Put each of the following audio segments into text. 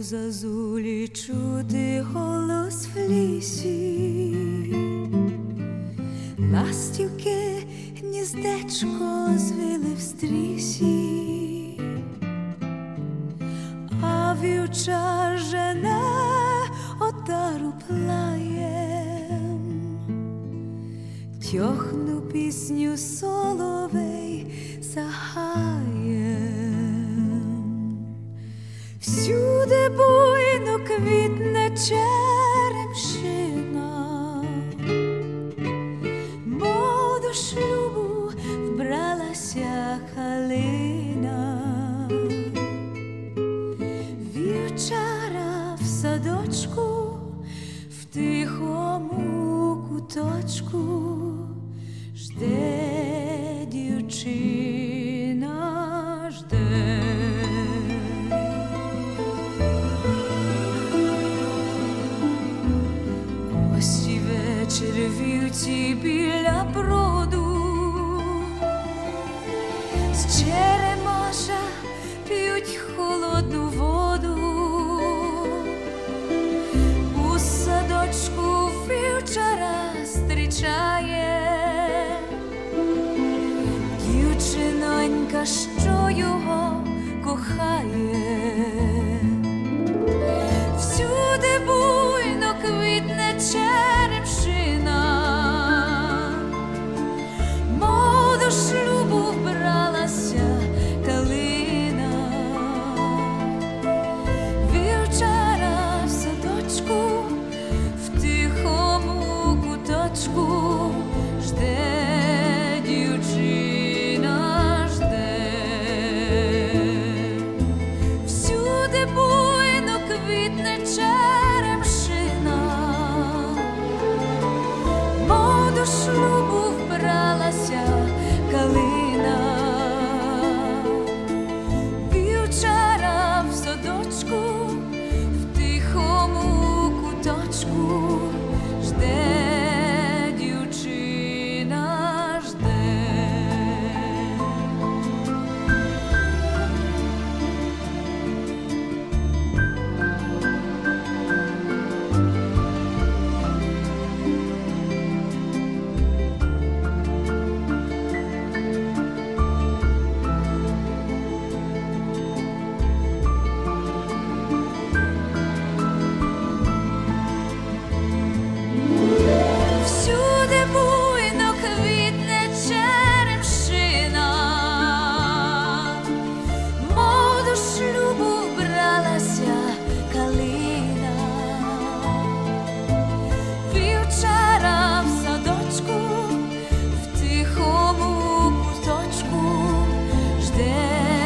зазулі чути голос в лісі, ластівки гніздечко звили в стрісі, а вівчар жене отару плаєм, тьохну пісню соловей за гаєм. Всюди буйно квітне черемшина, мов до шлюбу вбралася калина. Вівчара в садочку, в тихому куточку жде дівчина, жде. Ось і вечір вівці біля броду, з черемоша п'ють холодну воду. У садочку вівчара зустрічає дівчинонька, що його кохає. Всюди буйно квітне черемшина, мов до шлюбу вбралася калина. Вівчара в садочку, в тихому куточку жде дівчина, жде. Всюди буйно квітне черемшина, мов до шлюбу вбралася калина. Вівчара в садочку, в тихому куточку жде дівчина, жде. Всюди буйно квітне черемшина, мов до шлюбу вбралася калина. Вівчара в садочку, в тихому куточку жде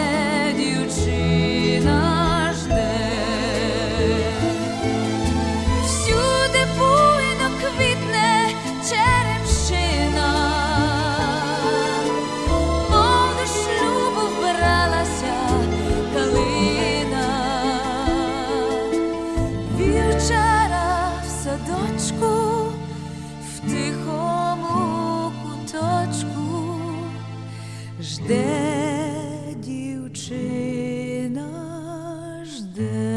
дівчина, жде. Всюди буйно квітне черемшина, мов до шлюбу вбралася калина. Вівчара в садочку, в тихому куточку жде дівчина, жде.